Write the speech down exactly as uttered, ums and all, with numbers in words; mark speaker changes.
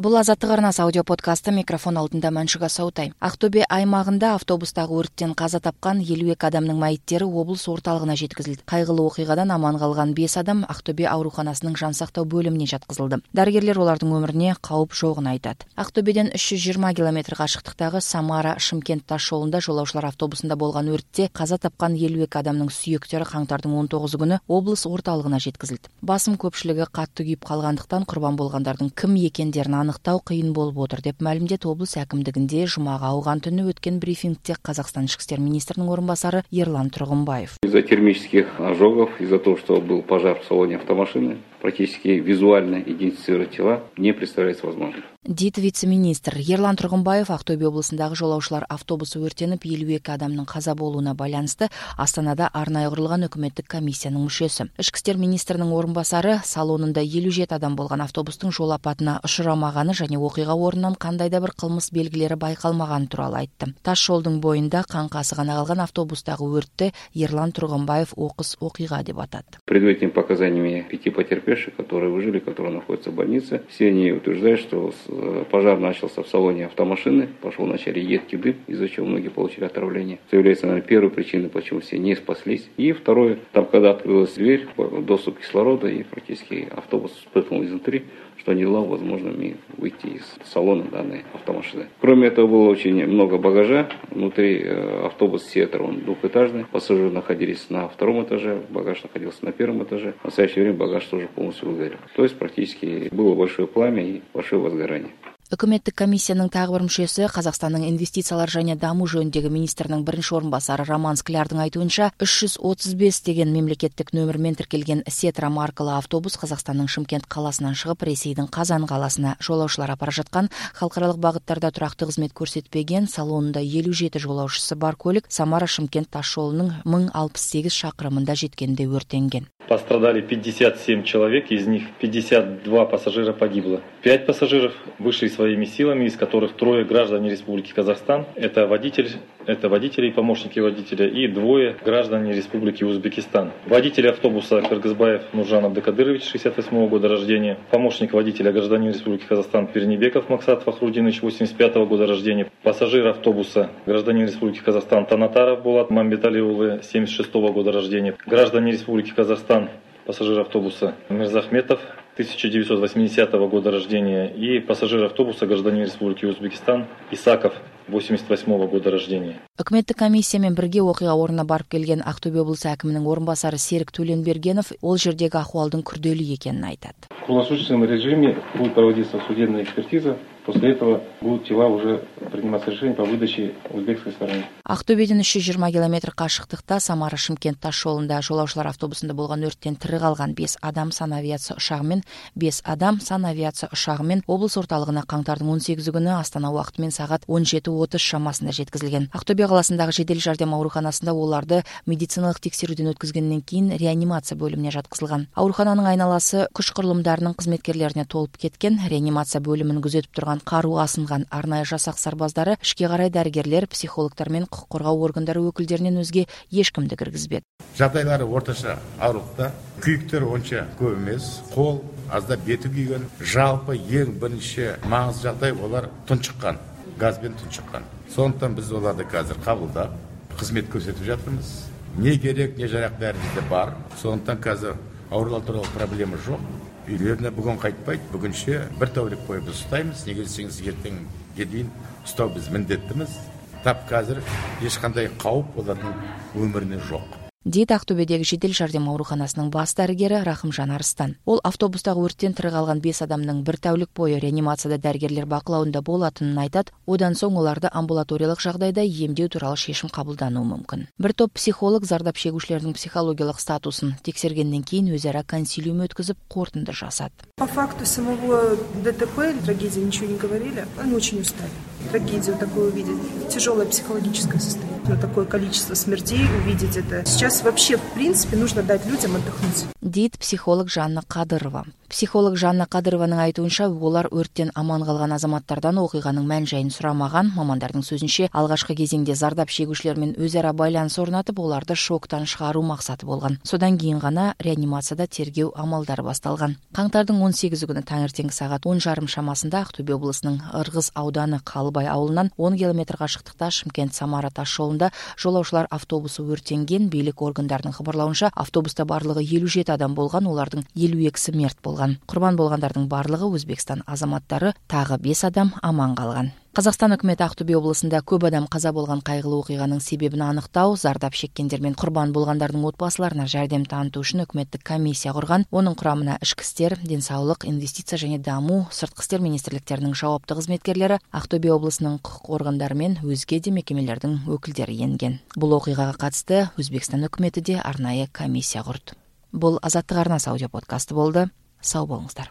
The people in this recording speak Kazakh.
Speaker 1: Бұл Азаттық арнасы аудиоподкасты, микрофон алдында Мәншүк Асаутай. Ақтөбе аймағында автобустағы өрттен қаза тапқан елу екі адамның мәйіттері облыс орталығына жеткізілді. Қайғылы оқиғадан аман қалған бес адам Ақтөбе ауруханасының жансақтау бөліміне жатқызылды. Дәрігерлер олардың өміріне қауіп жоғын айтады. Ақтөбеден үш жүз жиырма километр қашықтықтағы Самара-Шымкент тас жолында жолаушылар автобусында болған өртте қаза тапқан елу екі адамның сүйектері қаңтардың он тоғызы күні облыс орталығына жеткізілді. Басым көпшілігі қатты күйіп қалғандықтан құрбан болғандардың кім екендерін анықтау қиын болып отыр деп мәлімдеді облыс әкімдігінде жұмаға ауған түні өткен брифингте Қазақстан ішкі істер министрінің орынбасары Ерлан Тұрғымбаев.
Speaker 2: Из-за термических ожогов, из-за того, что был пожар в салоне автомашины, практически визуально идентифицировать тела не представляется возможным.
Speaker 1: Дейді вице-министр. Ерлан Тұрғымбаев Ақтөбе облысындағы жолаушылар автобусы өртеніп елу екі адамның қаза болуына байланысты Астанада арнайы құрылған үкіметтік комиссияның мүшесі. Ішкі істер министрінің орынбасары салонында елу жеті адам болған автобустың жол апатына ұшырамағаны және оқиға орнынан қандай да бір қылмыс белгілері байқалмағаны туралы айтты. Тас жолдың бойында қаңқасы ғана қалған автобустағы өртті Ерлан Тұрғымбаев оқыс оқиға деп атады.
Speaker 2: Предварительными показаниями пяти потерпевших, которые выжили, которые находятся в больнице, все они утверждают, что пожар начался в салоне автомашины, пошел вначале едкий дым, из-за чего многие получили отравление. Это является, наверное, первой причиной, почему все не спаслись. И второе, там, когда открылась дверь, доступ кислорода, и практически автобус вспыхнул изнутри, что не дало возможным выйти из салона данной автомашины. Кроме этого, было очень много багажа. Внутри автобус Сетер, он двухэтажный. Пассажиры находились на втором этаже, багаж находился на первом этаже. В настоящее время багаж тоже полностью выгорел. То есть практически было большое пламя и большое возгорание.
Speaker 1: Үкіметтік комиссияның тағы бір мүшесі Қазақстанның инвестициялар және даму жөніндегі министрінің бірінші орынбасары Роман Склярдың айтуынша үш жүз отыз бес деген мемлекеттік нөмірмен тіркелген Сетра маркалы автобус Қазақстанның Шымкент қаласынан шығып Ресейдің Қазан қаласына жолаушылар апара жатқан, халықаралық бағыттарда тұрақты қызмет көрсетпеген, салонында елу жеті жолаушысы бар көлік Самара-Шымкент тас жолының мың алпыс сегіз шақырымында жеткенде өртенген.
Speaker 3: Пострадали пятьдесят семь человек, из них пятьдесят два пассажира погибло. пять пассажиров вышли своими силами, из которых трое граждане Республики Казахстан. Это водитель, это водители и помощники водителя, и двое граждане Республики Узбекистан. Водитель автобуса Кыргызбаев Нуржан Абдыкадырович, шестьдесят восьмого года рождения. Помощник водителя гражданин Республики Казахстан Пернебеков Максат Фахрудинович, восемьдесят пятого года рождения. Пассажир автобуса гражданин Республики Казахстан Танатаров Булат Мамбеталиулы, семьдесят шестого года рождения. Граждане Республики Казахстан, пассажир автобуса Мирзахметов, тысяча девятьсот восьмидесятого года рождения, и пассажир автобуса гражданин Республики Узбекистан Исаков, восемьдесят восьмого года рождения.
Speaker 1: Үкіметтік комиссиямен бірге оқиға орнына барып келген Ақтөбе облысы әкімінің орынбасары Серік Төленбергенов ол жердегі ахуалдың күрделі екенін айтады.
Speaker 4: В круглосуточном режиме будет проводиться судебная экспертиза. После этого будут тела уже приниматься решения по выдаче узбекской стороны.
Speaker 1: Ақтөбеден үш жүз жиырма километр қашықтықта Самара-Шымкент тас жолында жолаушылар автобусында болған өрттен тірі қалған бес адам санавиация ұшағымен, бес адам санавиация ұшағымен облыс орталығына қаңтардың он сегізі күні Астана уақытымен сағат он жеті отыз шамасында жеткізілген. Ақтөбе қаласындағы жедел жәрдем ауруханасында оларды медициналық тексеруден өткізгеннен кейін реанимация бөліміне жатқызылған. Аурухананың айналасы күш құрылымдарының қызметкерлеріне толып кеткен. Реанимация бөлімін күзетіп тұрған қару асынған арнайы жасақ сарбаздары ішке қарай дәрігерлер, психологтар мен құқық қорғау органдары өкілдерінен өзге ешкімді кіргізбеді.
Speaker 5: Жағдайлары орташа ауырлықта, күйіктер онша көп емес, қол аздап беті күйген. Жалпы ең бірінші маңызды жағдай олар тұншыққан, газбен тұншыққан. Сондықтан біз оларды қазір қабылдап, қызмет көрсетіп жатырмыз. Не керек, не жарақ бәріміз де бар. Сондықтан қазір аурулар туралы проблема жоқ. Үйлеріне бүгін қайтпайды, бүгінше бір тәулік бойы біз ұстаймыз. Неге десеңіз, ертеңге дейін ұстау біз міндеттіміз. Тап қазір ешқандай қауіп олардың өміріне жоқ.
Speaker 1: Дейді Ақтөбедегі жедел жәрдем ауруханасының бас дәрігері Рахымжан Арыстан. Ол автобустағы өрттен тірі қалған бес адамның бір тәулік бойы реанимацияда дәрігерлер бақылауында болатынын айтады. Одан соң оларды амбулаториялық жағдайда емдеу туралы шешім қабылдануы мүмкін. Бір топ психолог зардап шегушілердің психологиялық статусын тексергеннен кейін өзара консилиум өткізіп қорытынды жасады.
Speaker 6: По факту самого ДТП или трагедии ничего не говорили. Они очень устали. Трагедию такую увидеть, тяжелое психологическое состояние, но такое количество смертей увидеть это. Сейчас вообще, в принципе, нужно дать людям отдохнуть.
Speaker 1: Дейді психолог Жанна Қадырова. Психолог Жанна Кадырованың айтуынша, олар өрттен аман қалған азаматтардан оқиғаның мән-жайын сұрамаған. Мамандардың сөзінше, алғашқы кезеңде зардап шегушілермен өзара байланыс орнатып, оларды шоктан шығару мақсаты болған. Содан кейін ғана реанимацияда тергеу амалдары басталған. Қаңтардың он сегізі күні таңертеңгі сағат он жарым шамасында Ақтөбе облысының Ырғыз ауданы Қалыбай ауылынан он километр қашықтықта Шымкент-Самара тас жолында жолаушылар автобусы өртенген. Билік органдарының хабарлауынша, автобуста барлығы елу жеті адам болған, олардың елу екісі мерт болған. Құрбан болғандардың барлығы Өзбекстан азаматтары, тағы бес адам аман қалған. Қазақстан үкіметі Ақтөбе облысында көп адам қаза болған қайғылы оқиғаның себебін анықтау, зардап шеккендер мен құрбан болғандардың отбасыларына жәрдем таныту үшін үкіметтік комиссия құрған. Оның құрамына ішкі істер, денсаулық, инвестиция және даму, сыртқы істер министрліктерінің жауапты қызметкерлері, Ақтөбе облысының құқық органдары мен өзге де мекемелердің өкілдері енген. Бұл оқиғаға қатысты Өзбекстан үкіметі де арнайы комиссия құрды. Бұл Азаттық арнасы аудиоподкасты болды. Сау болыңыздар.